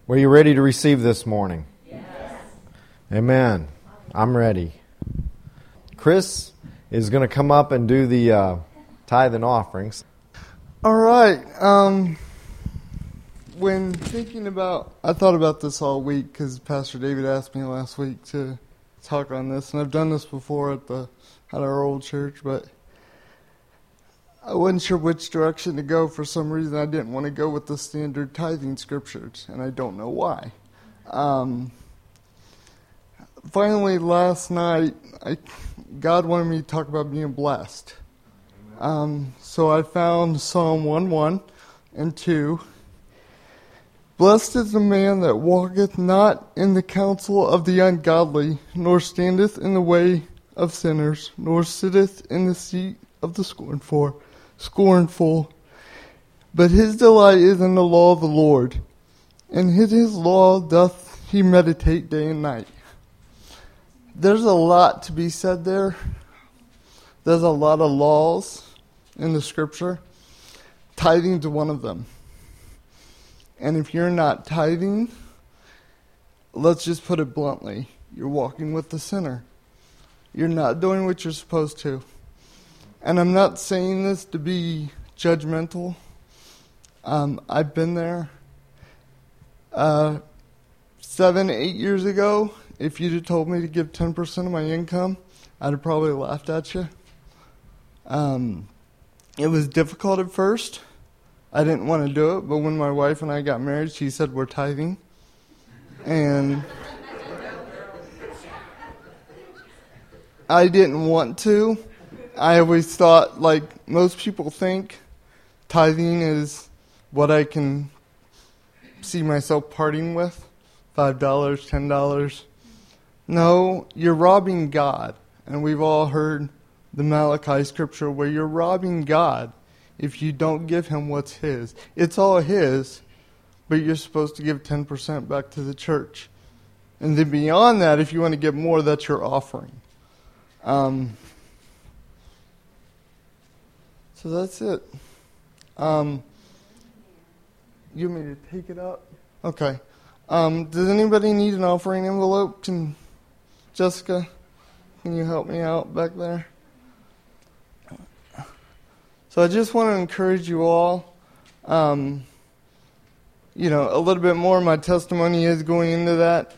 Were you ready to receive this morning? Yes. Amen. I'm ready. Chris is going to come up and do the tithe and offerings. All right. When thinking about, I thought about this all week because Pastor David asked me last week to talk on this, and I've done this before at our old church, but I wasn't sure which direction to go. For some reason, I didn't want to go with the standard tithing scriptures, and I don't know why. Finally, last night, God wanted me to talk about being blessed. So I found Psalm 1:1 and 2. Blessed is the man that walketh not in the counsel of the ungodly, nor standeth in the way of sinners, nor sitteth in the seat of the scornful. But his delight is in the law of the Lord, and in his law doth he meditate day and night. There's a lot to be said there. There's a lot of laws in the scripture. Tithing's one of them. And if you're not tithing, let's just put it bluntly, you're walking with the sinner. You're not doing what you're supposed to. And I'm not saying this to be judgmental. I've been there. 7-8 years ago, if you'd have told me to give 10% of my income, I'd have probably laughed at you. It was difficult at first. I didn't want to do it, but when my wife and I got married, she said we're tithing. And I didn't want to. I always thought, like most people think, tithing is what I can see myself parting with. $5, $10. No, you're robbing God. And we've all heard the Malachi scripture where you're robbing God if you don't give him what's his. It's all his, but you're supposed to give 10% back to the church. And then beyond that, if you want to give more, that's your offering. So that's it. You want me to take it up? Okay. Does anybody need an offering envelope? Jessica, can you help me out back there? So I just want to encourage you all. A little bit more of my testimony is going into that.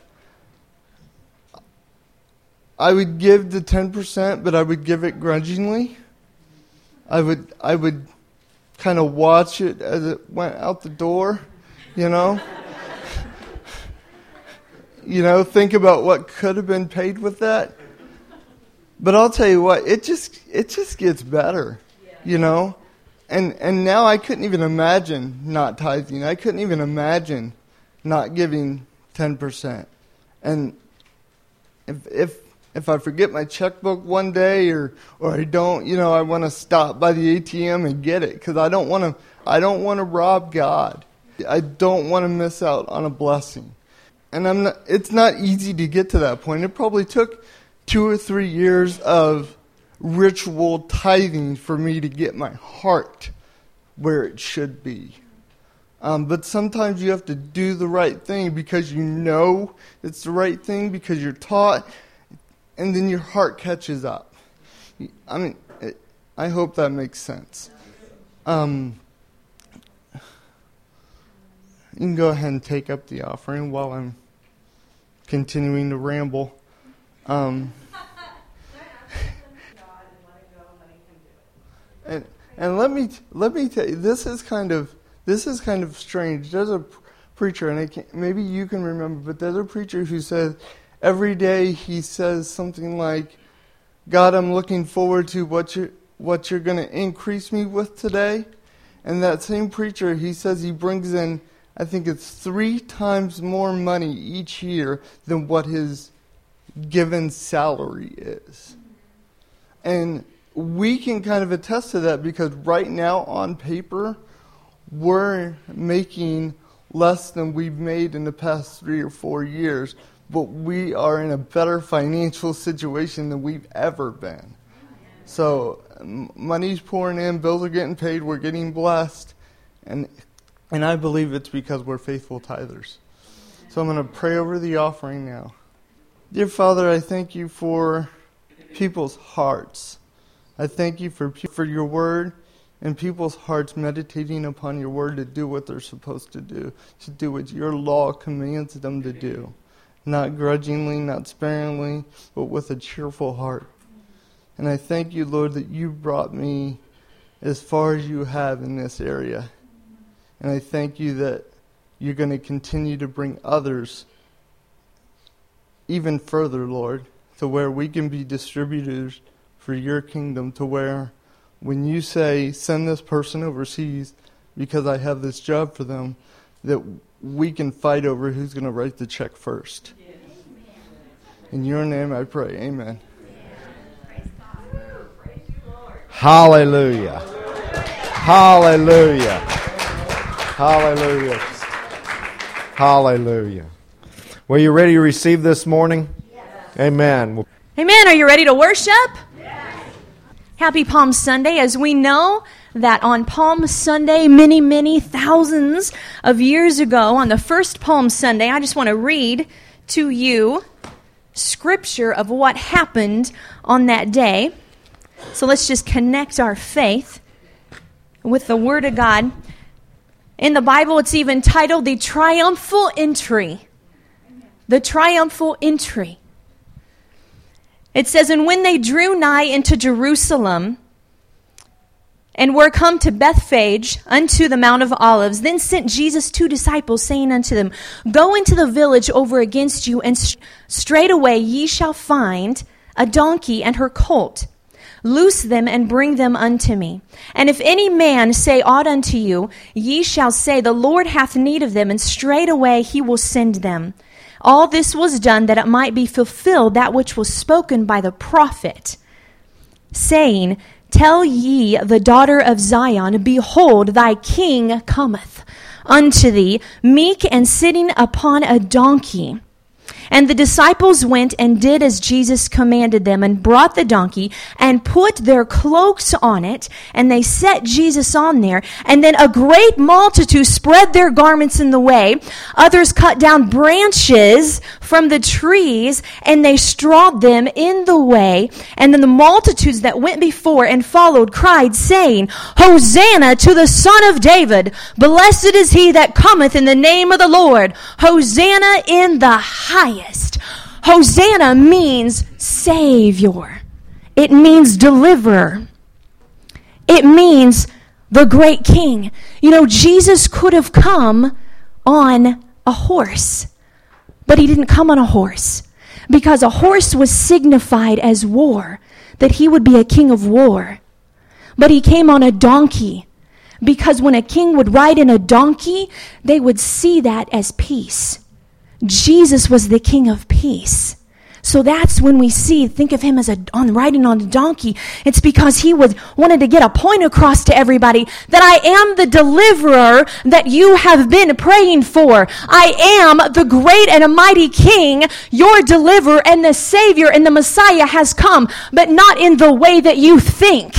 I would give the 10%, but I would give it grudgingly. I would kind of watch it as it went out the door, think about what could have been paid with that. But I'll tell you what, it just gets better, And now I couldn't even imagine not tithing. I couldn't even imagine not giving 10%. And if I forget my checkbook one day or I don't, I want to stop by the ATM and get it because I don't want to rob God. I don't want to miss out on a blessing. And it's not easy to get to that point. It probably took 2 or 3 years of ritual tithing for me to get my heart where it should be. But sometimes you have to do the right thing because you know it's the right thing because you're taught, and then your heart catches up. I hope that makes sense. You can go ahead and take up the offering while I'm continuing to ramble. And let me tell you, this is kind of strange. There's a preacher, and maybe you can remember, but there's a preacher who says every day he says something like, "God, I'm looking forward to what you're going to increase me with today." And that same preacher, he says he brings in, I think it's 3 times more money each year than what his given salary is. And we can kind of attest to that because right now on paper, we're making less than we've made in the past 3 or 4 years, but we are in a better financial situation than we've ever been. So money's pouring in, bills are getting paid, we're getting blessed, and I believe it's because we're faithful tithers. So I'm going to pray over the offering now. Dear Father, I thank you for people's hearts. I thank you for your word and people's hearts meditating upon your word to do what they're supposed to do what your law commands them to do. Not grudgingly, not sparingly, but with a cheerful heart. And I thank you, Lord, that you brought me as far as you have in this area. And I thank you that you're going to continue to bring others even further, Lord, to where we can be distributors for your kingdom, to where when you say, send this person overseas because I have this job for them, that we can fight over who's going to write the check first. In your name I pray. Amen. Hallelujah. Hallelujah. Hallelujah. Hallelujah. Well, you ready to receive this morning? Yes. Amen. Amen. Are you ready to worship? Yes. Happy Palm Sunday. As we know that on Palm Sunday, many thousands of years ago, on the first Palm Sunday, I just want to read to you scripture of what happened on that day. So let's just connect our faith with the Word of God. In the Bible, it's even titled the Triumphal Entry. The Triumphal Entry. It says, and when they drew nigh into Jerusalem, and were come to Bethphage unto the Mount of Olives, then sent Jesus 2 disciples, saying unto them, go into the village over against you, and straightway ye shall find a donkey and her colt. Loose them and bring them unto me. And if any man say aught unto you, ye shall say, the Lord hath need of them, and straightway he will send them. All this was done that it might be fulfilled that which was spoken by the prophet, saying, tell ye the daughter of Zion, behold, thy king cometh unto thee, meek and sitting upon a donkey. And the disciples went and did as Jesus commanded them, and brought the donkey, and put their cloaks on it, and they set Jesus on there. And then a great multitude spread their garments in the way. Others cut down branches from the trees, and they strawed them in the way. And then the multitudes that went before and followed cried, saying, Hosanna to the Son of David! Blessed is he that cometh in the name of the Lord! Hosanna in the highest! Hosanna means Savior. It means deliverer. It means the great King. You know, Jesus could have come on a horse, but he didn't come on a horse because a horse was signified as war, that he would be a king of war. But he came on a donkey because when a king would ride in a donkey, they would see that as peace. Jesus was the King of peace. So that's when we think of him as riding on a donkey. It's because he wanted to get a point across to everybody that I am the deliverer that you have been praying for. I am the great and a mighty King, your deliverer, and the Savior and the Messiah has come, but not in the way that you think.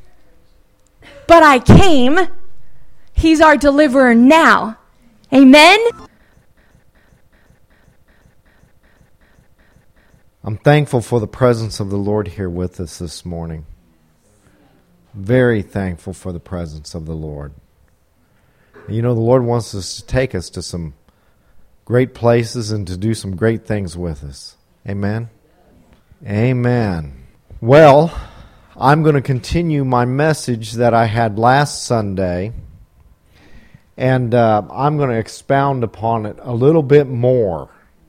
But I came. He's our deliverer now. Amen? I'm thankful for the presence of the Lord here with us this morning. Very thankful for the presence of the Lord. You know, the Lord wants us to take us to some great places and to do some great things with us. Amen? Amen. Well, I'm going to continue my message that I had last Sunday, and I'm going to expound upon it a little bit more.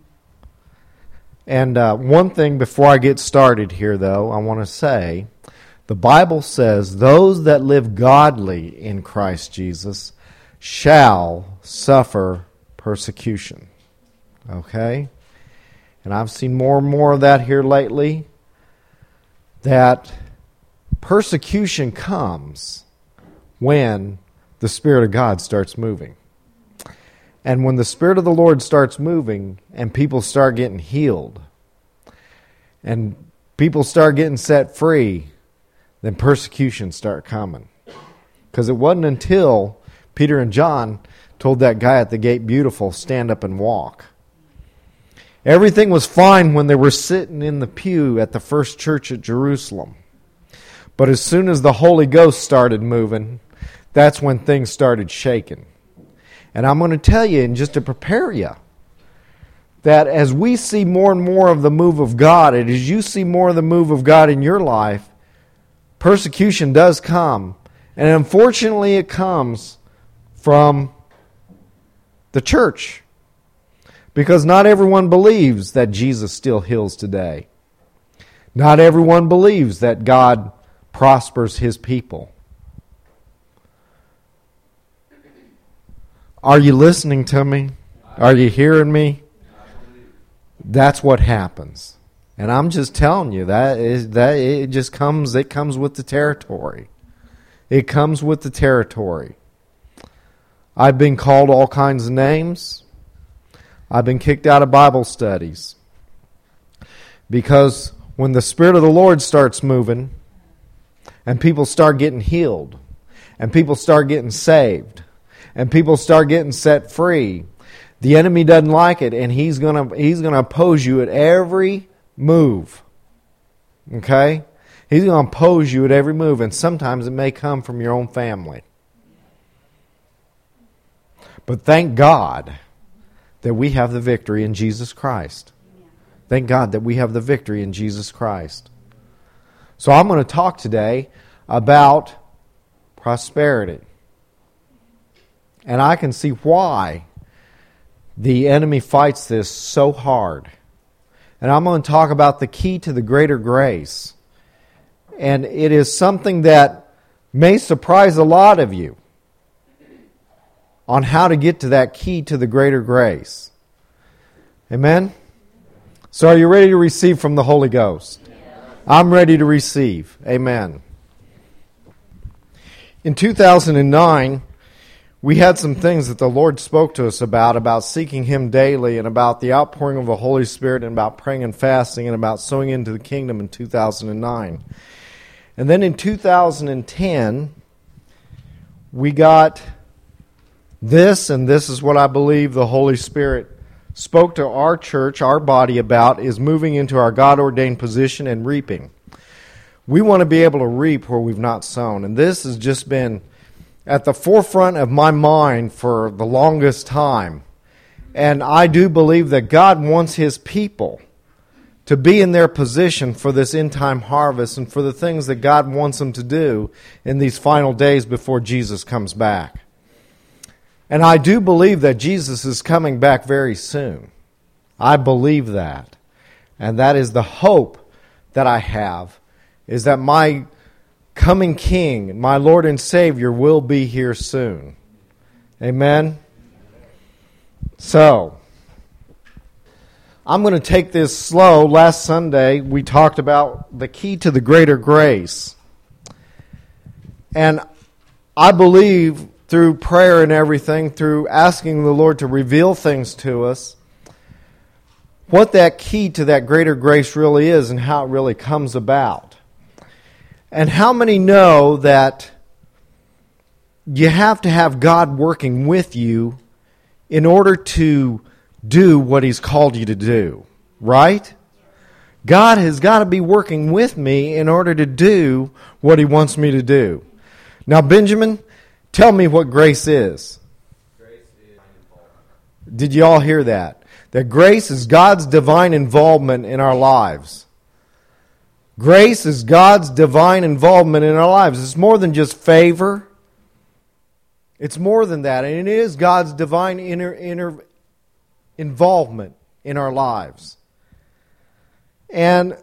And one thing before I get started here, though, I want to say, the Bible says, those that live godly in Christ Jesus shall suffer persecution. Okay? And I've seen more and more of that here lately, that persecution comes when the Spirit of God starts moving. And when the Spirit of the Lord starts moving and people start getting healed and people start getting set free, then persecutions start coming. Because it wasn't until Peter and John told that guy at the gate, beautiful, stand up and walk, Everything was fine when they were sitting in the pew at the first church at Jerusalem. But as soon as the Holy Ghost started moving, that's when things started shaking. And I'm going to tell you, and just to prepare you, that as we see more and more of the move of God, and as you see more of the move of God in your life, persecution does come. And unfortunately, it comes from the church. Because not everyone believes that Jesus still heals today. Not everyone believes that God prospers His people. Are you listening to me? Are you hearing me? That's what happens. And I'm just telling you that it just comes with the territory. It comes with the territory. I've been called all kinds of names. I've been kicked out of Bible studies. Because when the Spirit of the Lord starts moving, and people start getting healed, and people start getting saved, and people start getting set free, the enemy doesn't like it, and he's gonna oppose you at every move. Okay? He's going to oppose you at every move, and sometimes it may come from your own family. But thank God that we have the victory in Jesus Christ. Thank God that we have the victory in Jesus Christ. So I'm going to talk today about prosperity. And I can see why the enemy fights this so hard. And I'm going to talk about the key to the greater grace. And it is something that may surprise a lot of you on how to get to that key to the greater grace. Amen? So are you ready to receive from the Holy Ghost? Yes. I'm ready to receive. Amen. In 2009, we had some things that the Lord spoke to us about seeking Him daily, and about the outpouring of the Holy Spirit, and about praying and fasting, and about sowing into the kingdom in 2009. And then in 2010, we got this, and this is what I believe the Holy Spirit spoke to our church, our body about, is moving into our God-ordained position and reaping. We want to be able to reap where we've not sown. And this has just been at the forefront of my mind for the longest time. And I do believe that God wants His people to be in their position for this end-time harvest and for the things that God wants them to do in these final days before Jesus comes back. And I do believe that Jesus is coming back very soon. I believe that. And that is the hope that I have, is that my coming King, my Lord and Savior, will be here soon. Amen? So, I'm going to take this slow. Last Sunday, we talked about the key to the greater grace. And I believe through prayer and everything, through asking the Lord to reveal things to us, what that key to that greater grace really is and how it really comes about. And how many know that you have to have God working with you in order to do what He's called you to do, right? God has got to be working with me in order to do what He wants me to do. Now, Benjamin, tell me what grace is. Grace is involvement. Did you all hear that? That grace is God's divine involvement in our lives. Grace is God's divine involvement in our lives. It's more than just favor. It's more than that. And it is God's divine inner involvement in our lives. And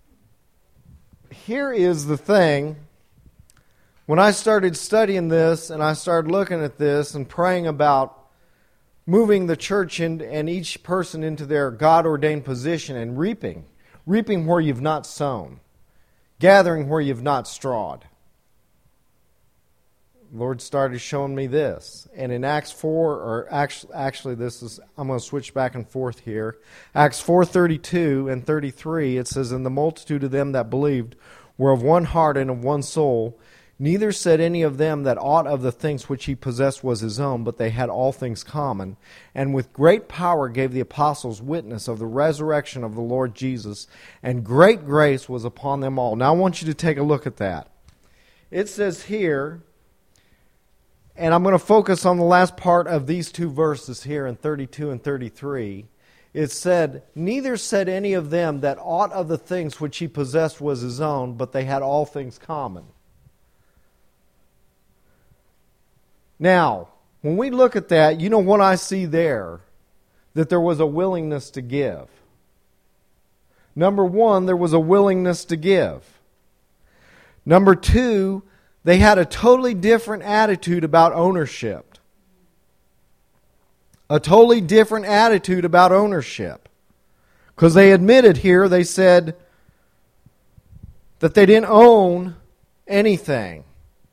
here is the thing. When I started studying this and I started looking at this and praying about moving the church and each person into their God-ordained position and reaping where you've not sown, gathering where you've not strawed, the Lord started showing me this. And in Acts 4, or actually this is, I'm going to switch back and forth here. Acts 4:32 and 33, it says, "And the multitude of them that believed were of one heart and of one soul. Neither said any of them that aught of the things which he possessed was his own, but they had all things common. And with great power gave the apostles witness of the resurrection of the Lord Jesus, and great grace was upon them all. Now I want you to take a look at that. It says here, and I'm going to focus on the last part of these two verses here in 32 and 33. It said, neither said any of them that aught of the things which he possessed was his own, but they had all things common. Now, when we look at that, you know what I see there? That there was a willingness to give. Number one, there was a willingness to give. Number two, they had a totally different attitude about ownership. A totally different attitude about ownership. Because they admitted here, they said that they didn't own anything.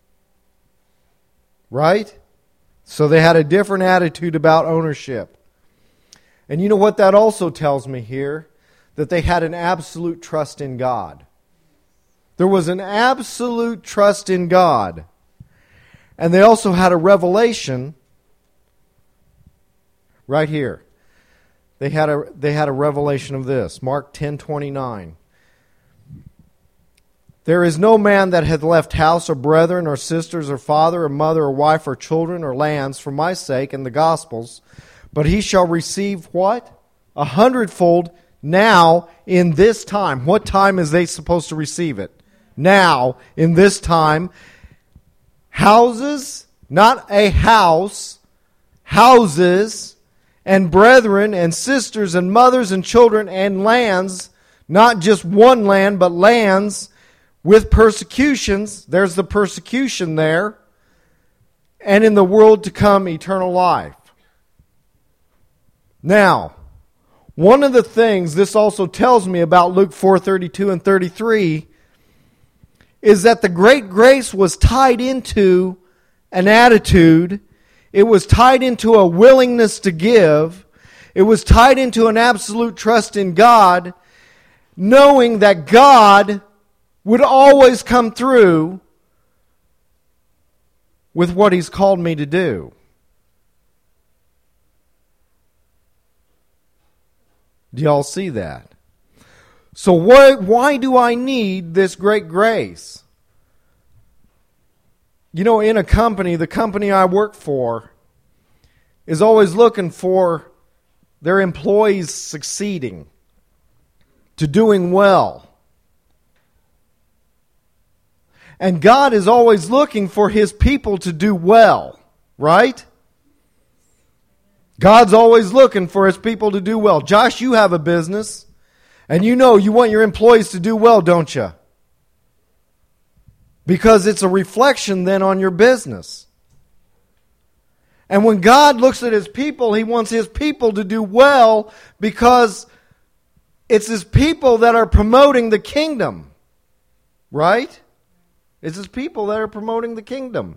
Right? So they had a different attitude about ownership. And you know what that also tells me here? That they had an absolute trust in God. There was an absolute trust in God. And they also had a revelation right here. They had a revelation of this. Mark 10:29. There is no man that hath left house or brethren or sisters or father or mother or wife or children or lands for my sake and the gospel's, but he shall receive what? 100-fold now in this time. What time is they supposed to receive it? Now, in this time. Houses, not a house, houses, and brethren and sisters and mothers and children and lands, not just one land, but lands with persecutions. There's the persecution there. And in the world to come, eternal life. Now, one of the things this also tells me about Luke 4:32 and 33 is that the great grace was tied into an attitude. It was tied into a willingness to give. It was tied into an absolute trust in God, knowing that God would always come through with what He's called me to do. Do y'all see that? So why do I need this great grace? You know, in a company, the company I work for is always looking for their employees succeeding, to doing well. And God is always looking for His people to do well, right? God's always looking for His people to do well. Josh, you have a business, and you know you want your employees to do well, don't you? Because it's a reflection then on your business. And when God looks at His people, He wants His people to do well because it's His people that are promoting the kingdom, right? It's His people that are promoting the kingdom.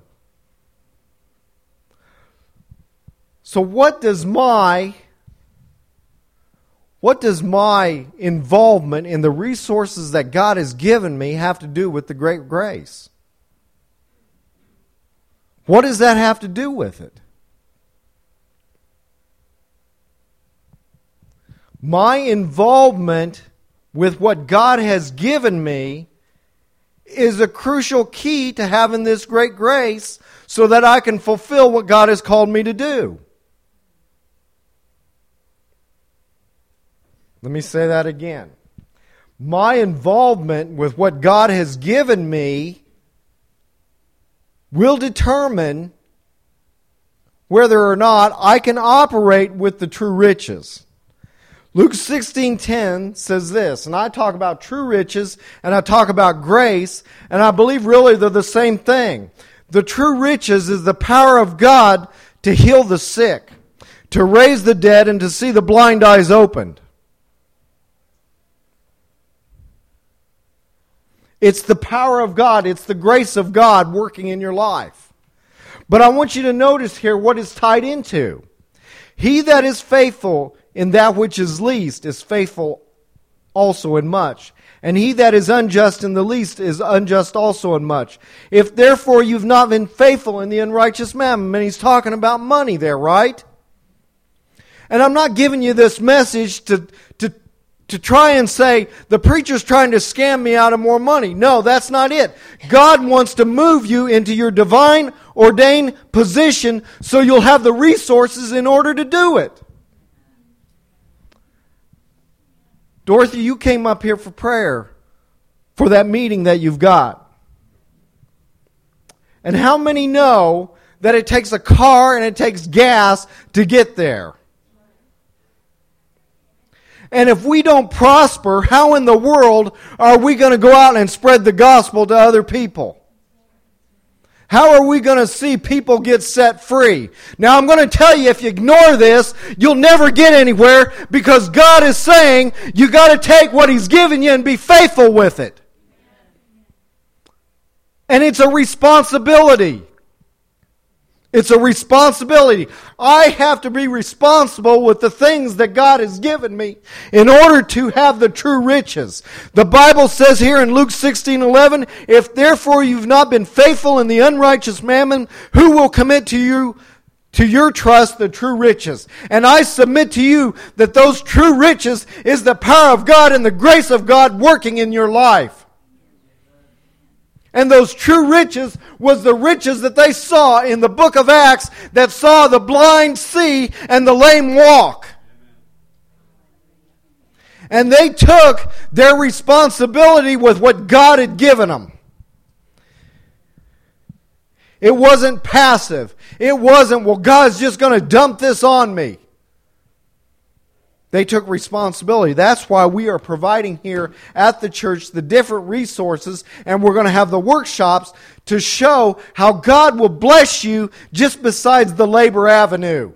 So what does my involvement in the resources that God has given me have to do with the great grace? What does that have to do with it? My involvement with what God has given me is a crucial key to having this great grace so that I can fulfill what God has called me to do. Let me say that again. My involvement with what God has given me will determine whether or not I can operate with the true riches. Luke 16:10 says this, and I talk about true riches, and I talk about grace, and I believe really they're the same thing. The true riches is the power of God to heal the sick, to raise the dead, and to see the blind eyes opened. It's the power of God, it's the grace of God working in your life. But I want you to notice here what it's tied into. He that is faithful in that which is least is faithful also in much. And he that is unjust in the least is unjust also in much. If therefore you've not been faithful in the unrighteous mammon, and he's talking about money there, right? And I'm not giving you this message to try and say, the preacher's trying to scam me out of more money. No, that's not it. God wants to move you into your divine ordained position so you'll have the resources in order to do it. Dorothy, you came up here for prayer for that meeting that you've got. And how many know that it takes a car and it takes gas to get there? And if we don't prosper, how in the world are we going to go out and spread the gospel to other people? How are we going to see people get set free? Now I'm going to tell you, if you ignore this, you'll never get anywhere, because God is saying you got to take what He's given you and be faithful with it. And it's a responsibility. It's a responsibility. I have to be responsible with the things that God has given me in order to have the true riches. The Bible says here in Luke 16:11, if therefore you've not been faithful in the unrighteous mammon, who will commit to you, to your trust, the true riches? And I submit to you that those true riches is the power of God and the grace of God working in your life. And those true riches was the riches that they saw in the book of Acts, that saw the blind see and the lame walk. And they took their responsibility with what God had given them. It wasn't passive. It wasn't, well, God's just going to dump this on me. They took responsibility. That's why we are providing here at the church the different resources, and we're going to have the workshops to show how God will bless you just besides the labor avenue.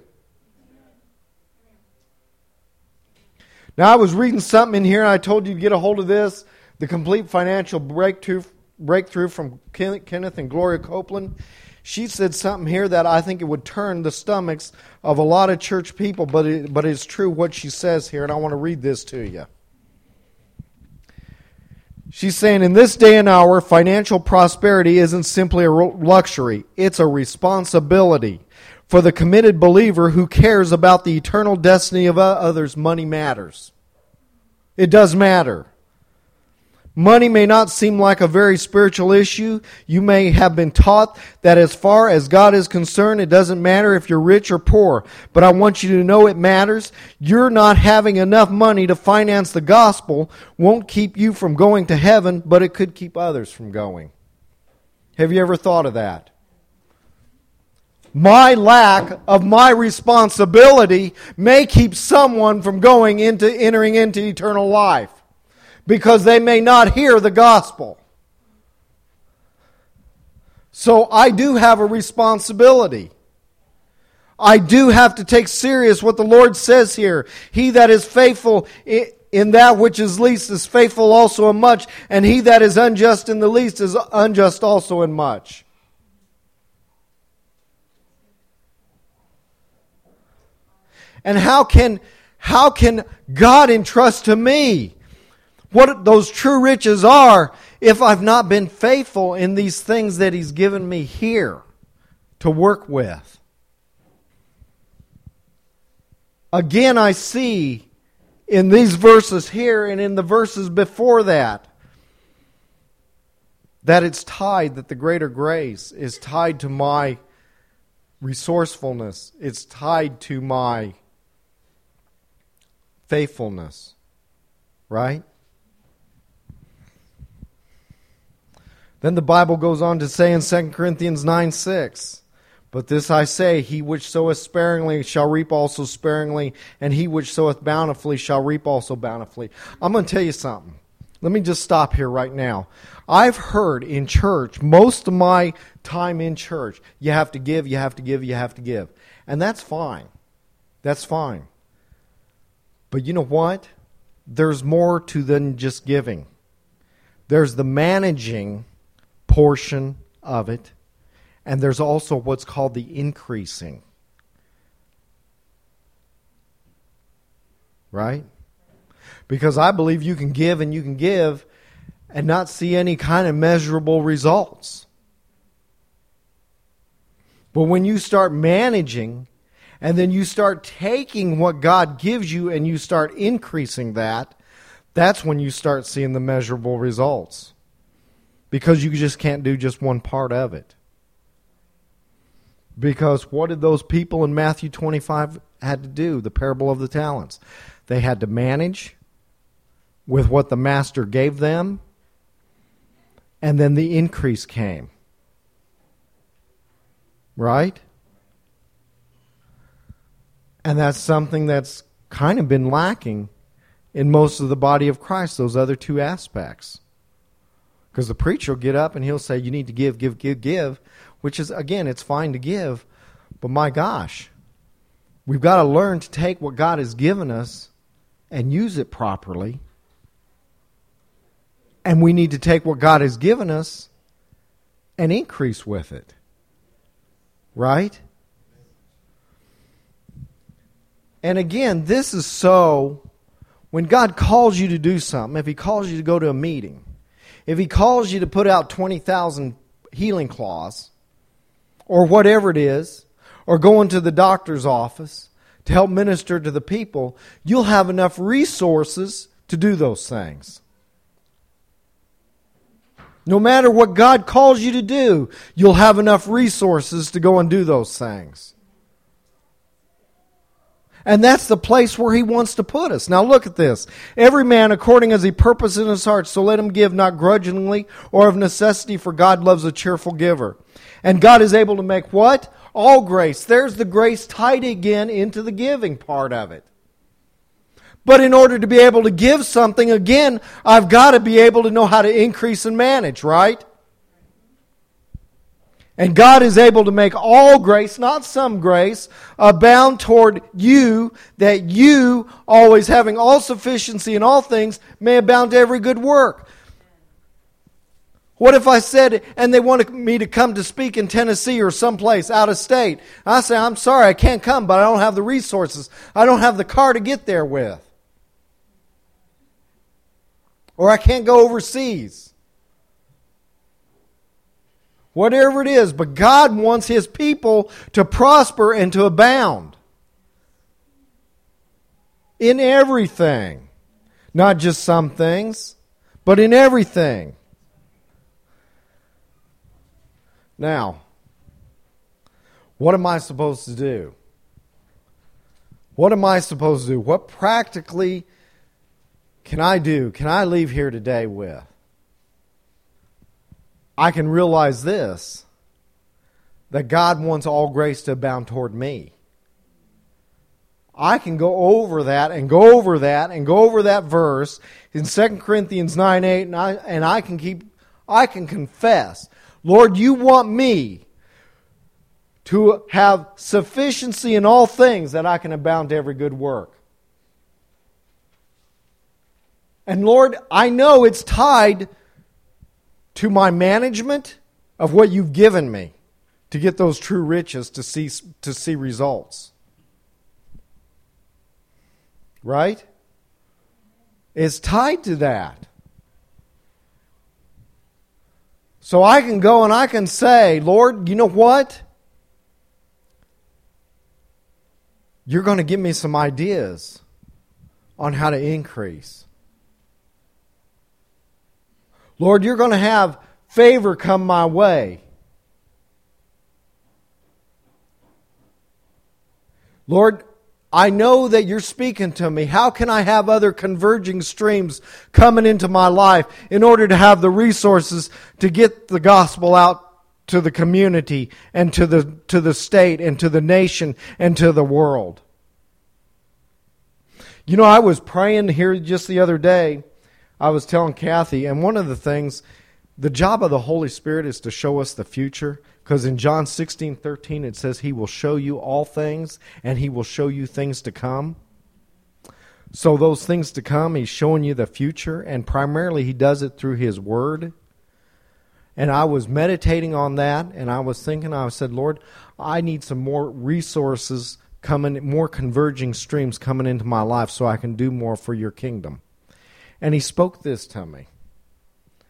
Now, I was reading something in here, and I told you to get a hold of this, the Complete Financial Breakthrough from Kenneth and Gloria Copeland. She said something here that I think it would turn the stomachs of a lot of church people, but it's true what she says here, and I want to read this to you. She's saying, in this day and hour, financial prosperity isn't simply a luxury. It's a responsibility. For the committed believer who cares about the eternal destiny of others, money matters. It does matter. Money may not seem like a very spiritual issue. You may have been taught that as far as God is concerned, it doesn't matter if you're rich or poor. But I want you to know it matters. You're not having enough money to finance the gospel won't keep you from going to heaven, but it could keep others from going. Have you ever thought of that? My lack of my responsibility may keep someone from entering into eternal life, because they may not hear the gospel. So I do have a responsibility. I do have to take serious what the Lord says here. He that is faithful in that which is least is faithful also in much, and he that is unjust in the least is unjust also in much. And how can God entrust to me what those true riches are if I've not been faithful in these things that He's given me here to work with? Again, I see in these verses here and in the verses before that it's tied, that the greater grace is tied to my resourcefulness. It's tied to my faithfulness. Right? Then the Bible goes on to say in 2 Corinthians 9:6, but this I say, he which soweth sparingly shall reap also sparingly, and he which soweth bountifully shall reap also bountifully. I'm going to tell you something. Let me just stop here right now. I've heard in church, most of my time in church, you have to give, you have to give, you have to give. And that's fine. That's fine. But you know what? There's more to than just giving. There's the managing portion of it, and there's also what's called the increasing. Right? Because I believe you can give and you can give, and not see any kind of measurable results. But when you start managing, and then you start taking what God gives you and you start increasing that, that's when you start seeing the measurable results. Because you just can't do just one part of it. Because what did those people in Matthew 25 had to do? The parable of the talents. They had to manage with what the master gave them, and then the increase came. Right? And that's something that's kind of been lacking in most of the body of Christ, those other two aspects. Because the preacher will get up and he'll say, you need to give, which is, again, it's fine to give, but my gosh, we've got to learn to take what God has given us and use it properly. And we need to take what God has given us and increase with it. Right? And again, this is so, when God calls you to do something, if He calls you to go to a meeting, if He calls you to put out 20,000 healing cloths, or whatever it is, or go into the doctor's office to help minister to the people, you'll have enough resources to do those things. No matter what God calls you to do, you'll have enough resources to go and do those things. And that's the place where He wants to put us. Now look at this. Every man according as he purposes in his heart, so let him give, not grudgingly or of necessity, for God loves a cheerful giver. And God is able to make what? All grace. There's the grace tied again into the giving part of it. But in order to be able to give something, again, I've got to be able to know how to increase and manage, right? And God is able to make all grace, not some grace, abound toward you, that you, always having all sufficiency in all things, may abound to every good work. What if I said, and they wanted me to come to speak in Tennessee or someplace out of state? I say, I'm sorry, I can't come, but I don't have the resources. I don't have the car to get there with. Or I can't go overseas. Whatever it is, but God wants His people to prosper and to abound. In everything. Not just some things, but in everything. Now, what am I supposed to do? What am I supposed to do? What practically can I do? Can I leave here today with? I can realize this, that God wants all grace to abound toward me. I can go over that and go over that and go over that verse in 2 Corinthians 9:8, and I can confess, Lord, you want me to have sufficiency in all things that I can abound to every good work. And Lord, I know it's tied to my management of what you've given me to get those true riches, to see results. Right? It's tied to that. So I can go and I can say, Lord, you know what? You're going to give me some ideas on how to increase. Lord, you're going to have favor come my way. Lord, I know that you're speaking to me. How can I have other converging streams coming into my life in order to have the resources to get the gospel out to the community and to the state and to the nation and to the world? You know, I was praying here just the other day. I was telling Kathy, and one of the things, the job of the Holy Spirit is to show us the future. Because in John 16:13 it says He will show you all things, and He will show you things to come. So those things to come, He's showing you the future, and primarily He does it through His Word. And I was meditating on that, and I was thinking, I said, Lord, I need some more resources coming, more converging streams coming into my life so I can do more for your kingdom. And He spoke this to me.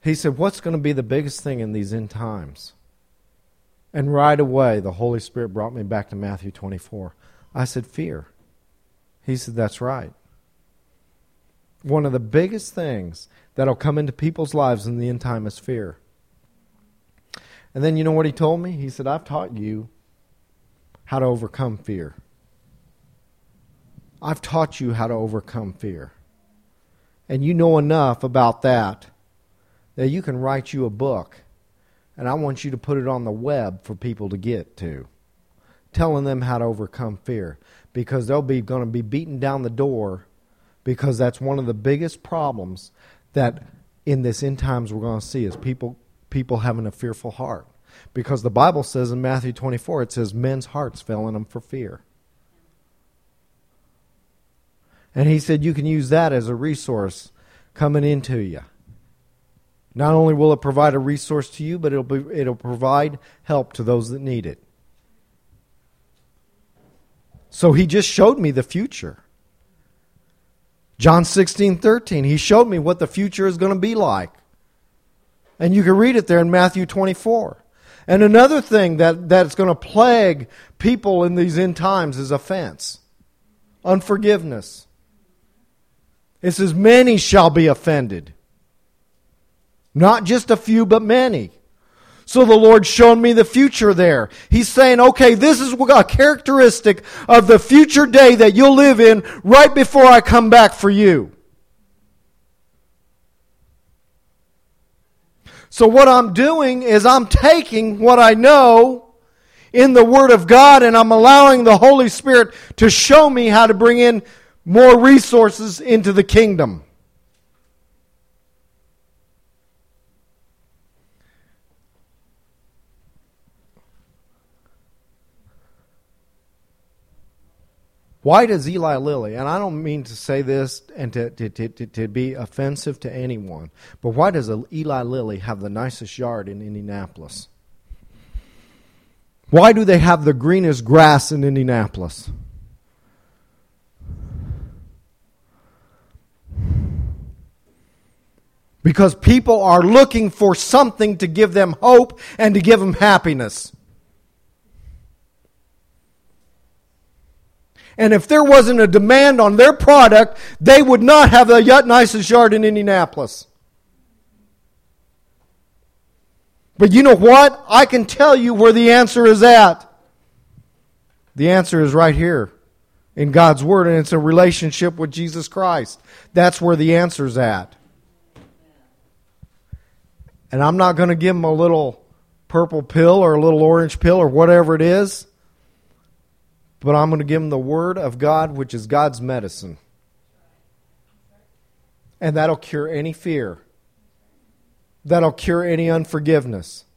He said, what's going to be the biggest thing in these end times? And right away, the Holy Spirit brought me back to Matthew 24. I said, fear. He said, that's right. One of the biggest things that'll come into people's lives in the end time is fear. And then you know what he told me? He said, I've taught you how to overcome fear. I've taught you how to overcome fear. And you know enough about that you can write you a book. And I want you to put it on the web for people to get to. Telling them how to overcome fear. Because they'll be going to be beaten down the door. Because that's one of the biggest problems that in this end times we're going to see is people having a fearful heart. Because the Bible says in Matthew 24, it says men's hearts fell in them for fear. And he said you can use that as a resource coming into you. Not only will it provide a resource to you, but it'll provide help to those that need it. So he just showed me the future. John 16:13, he showed me what the future is going to be like. And you can read it there in Matthew 24. And another thing that's going to plague people in these end times is offense. Unforgiveness. It says, many shall be offended. Not just a few, but many. So the Lord showed me the future there. He's saying, okay, this is a characteristic of the future day that you'll live in right before I come back for you. So what I'm doing is I'm taking what I know in the Word of God and I'm allowing the Holy Spirit to show me how to bring in more resources into the kingdom. Why does Eli Lilly, and I don't mean to say this and to be offensive to anyone, but why does Eli Lilly have the nicest yard in Indianapolis? Why do they have the greenest grass in Indianapolis? Because people are looking for something to give them hope and to give them happiness. And if there wasn't a demand on their product, they would not have the nicest yard in Indianapolis. But you know what? I can tell you where the answer is at. The answer is right here in God's Word, and it's a relationship with Jesus Christ. That's where the answer's at. And I'm not going to give them a little purple pill or a little orange pill or whatever it is. But I'm going to give them the Word of God, which is God's medicine. And that'll cure any fear. That'll cure any unforgiveness.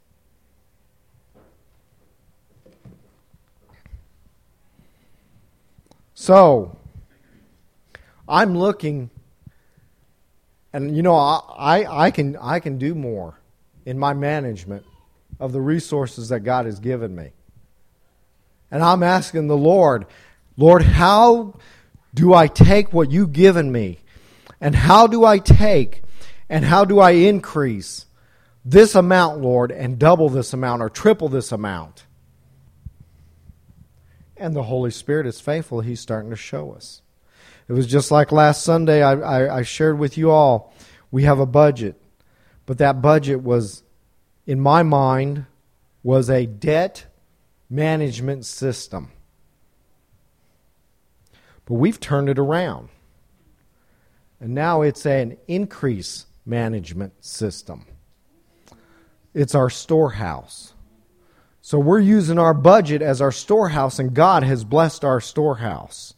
So, I'm looking, and you know, I can do more in my management of the resources that God has given me. And I'm asking the Lord, how do I take what you've given me? And how do I take and how do I increase this amount, Lord, and double this amount or triple this amount? And the Holy Spirit is faithful. He's starting to show us. It was just like last Sunday I shared with you all. We have a budget. But that budget was, in my mind, was a debt management system. But we've turned it around. And now it's an increase management system. It's our storehouse. So we're using our budget as our storehouse, and God has blessed our storehouse.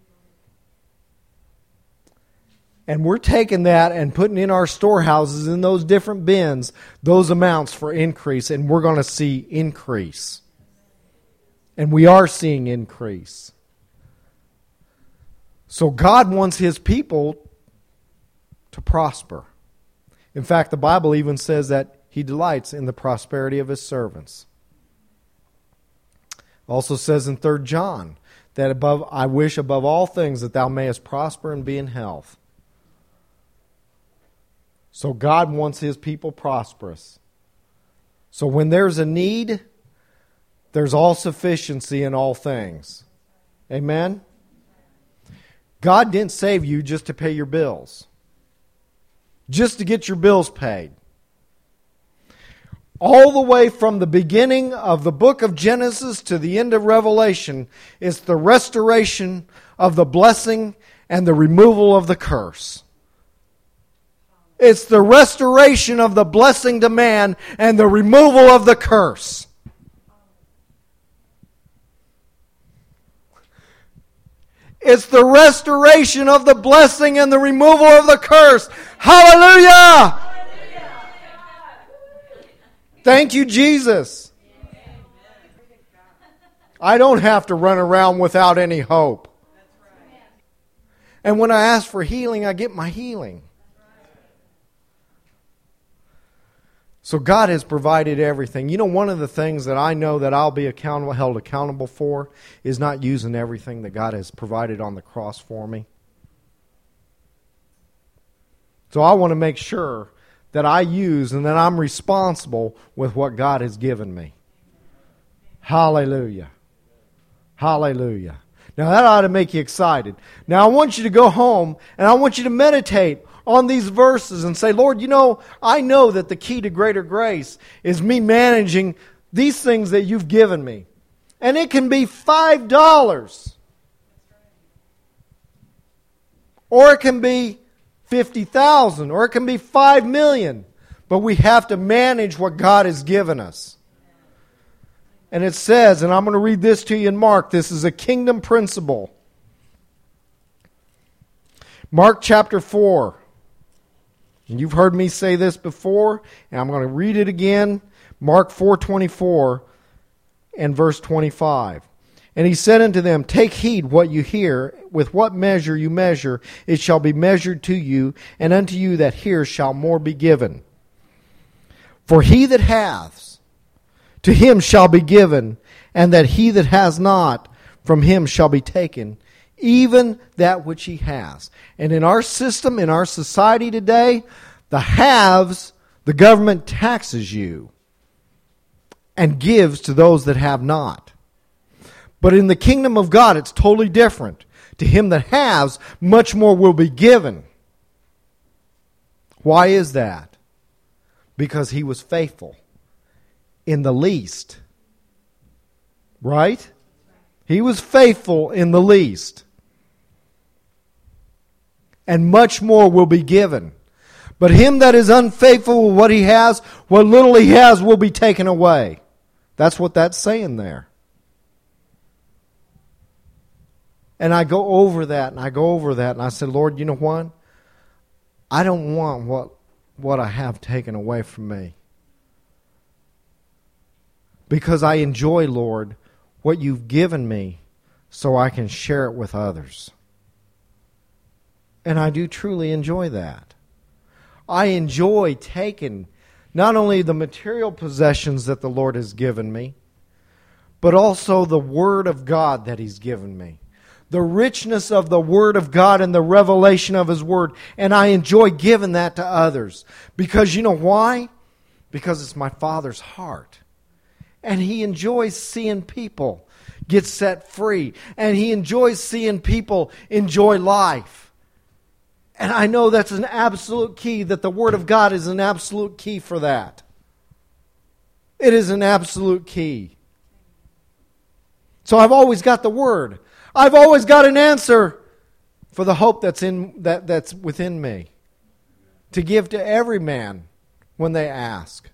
And we're taking that and putting in our storehouses in those different bins, those amounts for increase, and we're going to see increase. And we are seeing increase. So God wants His people to prosper. In fact, the Bible even says that He delights in the prosperity of His servants. Also says in 3 John that I wish above all things that thou mayest prosper and be in health. So God wants His people prosperous. So when there's a need, there's all sufficiency in all things. Amen? God didn't save you just to pay your bills. Just to get your bills paid. All the way from the beginning of the book of Genesis to the end of Revelation is the restoration of the blessing and the removal of the curse. It's the restoration of the blessing to man and the removal of the curse. It's the restoration of the blessing and the removal of the curse. Hallelujah! Thank you, Jesus. I don't have to run around without any hope. And when I ask for healing, I get my healing. So God has provided everything. You know, one of the things that I know that I'll be held accountable for is not using everything that God has provided on the cross for me. So I want to make sure that I use and that I'm responsible with what God has given me. Hallelujah. Hallelujah. Now that ought to make you excited. Now I want you to go home and I want you to meditate on these verses and say, Lord, you know, I know that the key to greater grace is me managing these things that you've given me. And it can be $5. Or it can be 50,000, or it can be 5 million. But we have to manage what God has given us. And it says, and I'm going to read this to you in Mark, this is a kingdom principle. Mark chapter 4. And you've heard me say this before, and I'm going to read it again. Mark 4:24 and verse 25. And he said unto them, take heed what you hear. With what measure you measure, it shall be measured to you, and unto you that hear shall more be given. For he that hath, to him shall be given, and that he that has not, from him shall be taken, even that which he has. And in our system, in our society today, the haves, the government taxes you and gives to those that have not. But in the kingdom of God, it's totally different. To him that has, much more will be given. Why is that? Because he was faithful in the least. Right? He was faithful in the least. And much more will be given. But him that is unfaithful with what he has, what little he has will be taken away. That's what that's saying there. And I go over that, and I go over that, and I said, Lord, you know what? I don't want what I have taken away from me. Because I enjoy, Lord, what you've given me so I can share it with others. And I do truly enjoy that. I enjoy taking not only the material possessions that the Lord has given me, but also the Word of God that He's given me. The richness of the Word of God and the revelation of His Word. And I enjoy giving that to others. Because you know why? Because it's my Father's heart. And He enjoys seeing people get set free. And He enjoys seeing people enjoy life. And I know that's an absolute key, that the Word of God is an absolute key for that. It is an absolute key. So I've always got the Word. I've always got an answer for the hope that's within me to give to every man when they ask.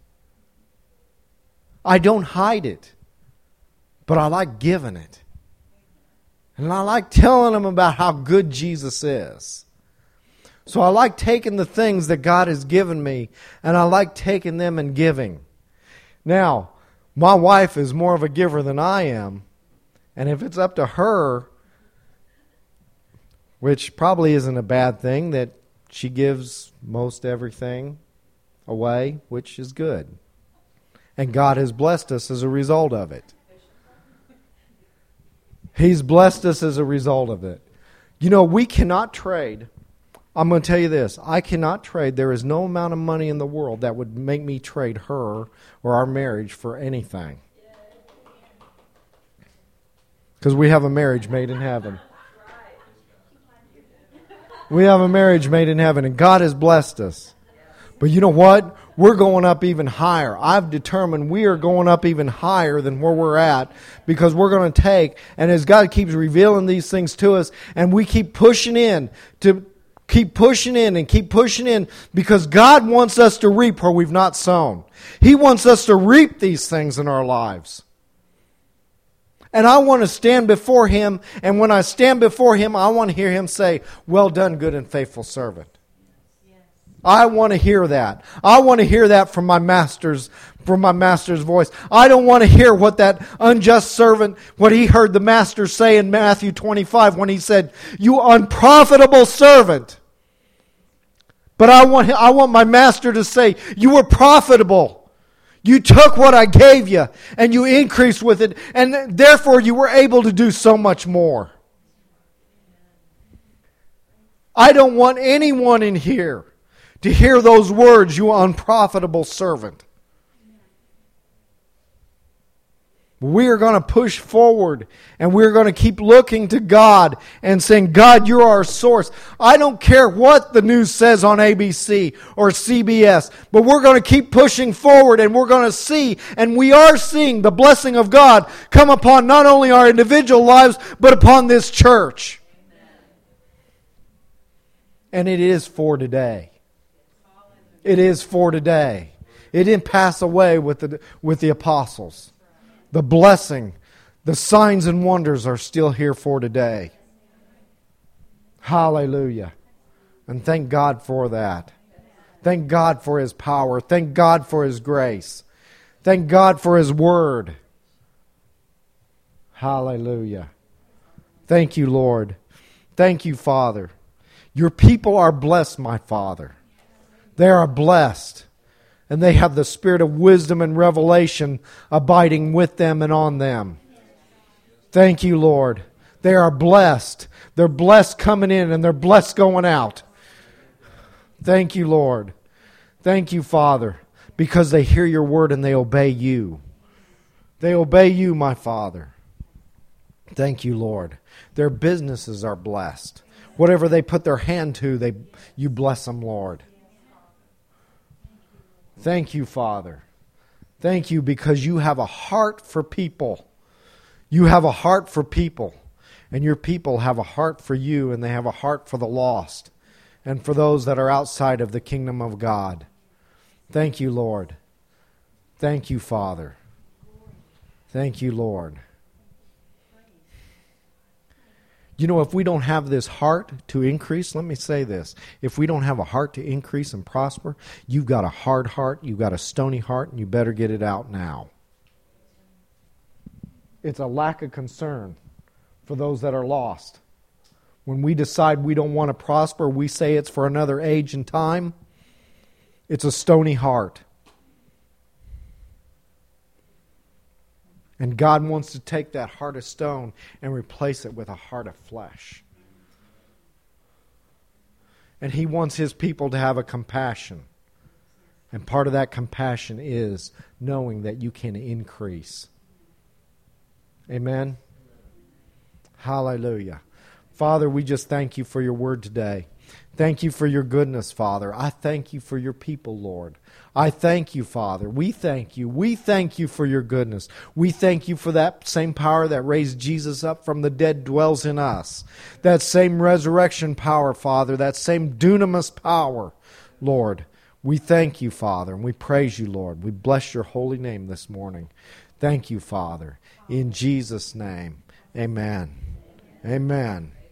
I don't hide it, but I like giving it. And I like telling them about how good Jesus is. So I like taking the things that God has given me, and I like taking them and giving. Now, my wife is more of a giver than I am. And if it's up to her, which probably isn't a bad thing, that she gives most everything away, which is good. And God has blessed us as a result of it. He's blessed us as a result of it. You know, we cannot trade I'm going to tell you this. I cannot trade. There is no amount of money in the world that would make me trade her or our marriage for anything. Because we have a marriage made in heaven. We have a marriage made in heaven, and God has blessed us. But you know what? We're going up even higher. I've determined we are going up even higher than where we're at, because we're going to take, and as God keeps revealing these things to us, and we keep pushing in, because God wants us to reap where we've not sown. He wants us to reap these things in our lives. And I want to stand before Him, and when I stand before Him, I want to hear Him say, "Well done, good and faithful servant." I want to hear that. I want to hear that from my master's voice. I don't want to hear what that unjust servant, what he heard the master say in Matthew 25 when he said, "You unprofitable servant." But I want my master to say, "You were profitable. You took what I gave you and you increased with it, and therefore you were able to do so much more." I don't want anyone in here to hear those words, "You unprofitable servant." We are going to push forward, and we're going to keep looking to God and saying, "God, you're our source." I don't care what the news says on ABC or CBS, but we're going to keep pushing forward, and we're going to see, and we are seeing the blessing of God come upon not only our individual lives, but upon this church. And it is for today. It is for today. It didn't pass away with the apostles. The blessing, the signs and wonders are still here for today. Hallelujah. And thank God for that. Thank God for His power. Thank God for His grace. Thank God for His Word. Hallelujah. Thank you, Lord. Thank you, Father. Your people are blessed, my Father. They are blessed. And they have the spirit of wisdom and revelation abiding with them and on them. Thank you, Lord. They are blessed. They're blessed coming in and they're blessed going out. Thank you, Lord. Thank you, Father, because they hear your word and they obey you. They obey you, my Father. Thank you, Lord. Their businesses are blessed. Whatever they put their hand to, you bless them, Lord. Thank you, Father. Thank you, because you have a heart for people. You have a heart for people. And your people have a heart for you, and they have a heart for the lost and for those that are outside of the kingdom of God. Thank you, Lord. Thank you, Father. Thank you, Lord. You know, if we don't have this heart to increase, let me say this. If we don't have a heart to increase and prosper, you've got a hard heart, you've got a stony heart, and you better get it out now. It's a lack of concern for those that are lost. When we decide we don't want to prosper, we say it's for another age and time, it's a stony heart. And God wants to take that heart of stone and replace it with a heart of flesh. And He wants His people to have a compassion. And part of that compassion is knowing that you can increase. Amen? Hallelujah. Father, we just thank you for your word today. Thank you for your goodness, Father. I thank you for your people, Lord. I thank you, Father. We thank you. We thank you for your goodness. We thank you for that same power that raised Jesus up from the dead dwells in us. That same resurrection power, Father. That same dunamis power, Lord. We thank you, Father, and we praise you, Lord. We bless your holy name this morning. Thank you, Father. In Jesus' name, amen. Amen.